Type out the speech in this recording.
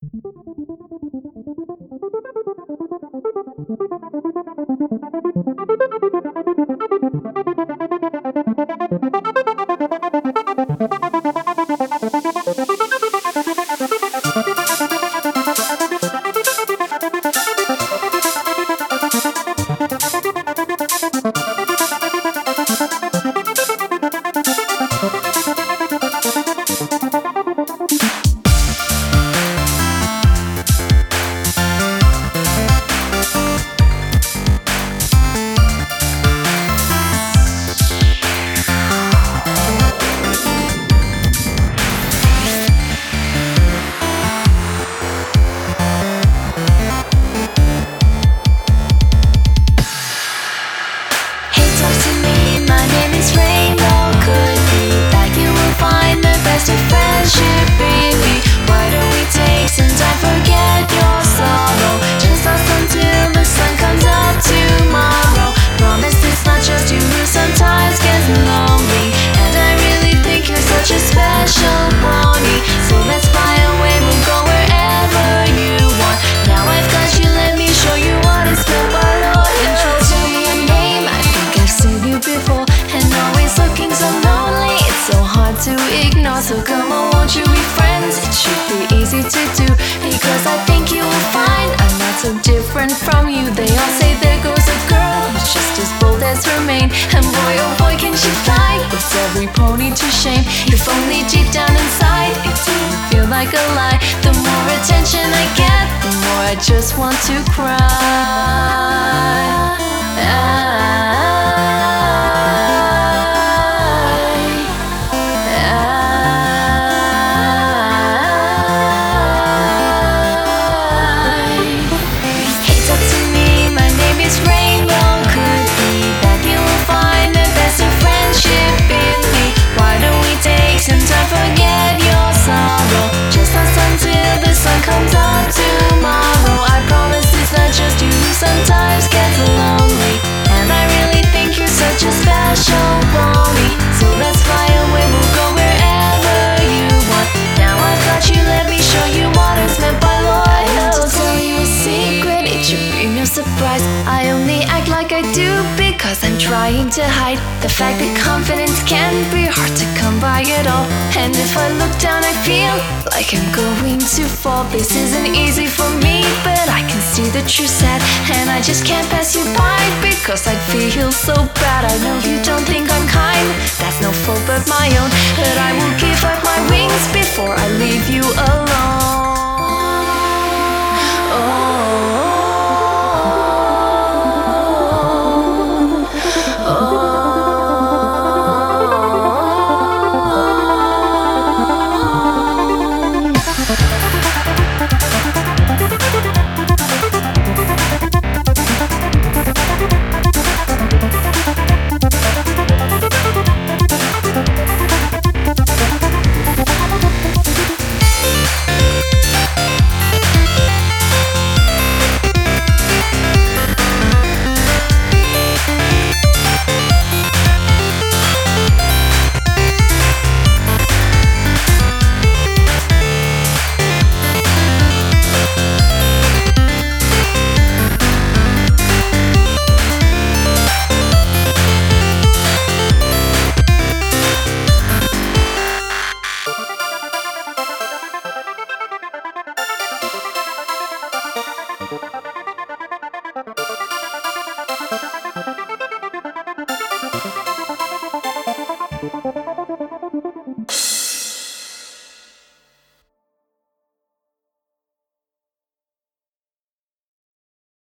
To ignore, so come on, won't you be friends? It should be easy to do, because I think you will find I'm not so different from you. They all say there goes a girl who's just as bold as her mane, and boy oh boy can she fly, puts every pony to shame. If only deep down inside it didn't feel like a lie. The more attention I get, the more I just want to cry. Surprise, I only act like I do because I'm trying to hide the fact that confidence can be hard to come by at all. And if I look down I feel like I'm going to fall. This isn't easy for me, but I can see that you're sad, and I just can't pass you by because I'd feel so bad. I know you don't think I'm kind, that's no fault but my own, but I will give up my wings before I leave you alone. Thank you.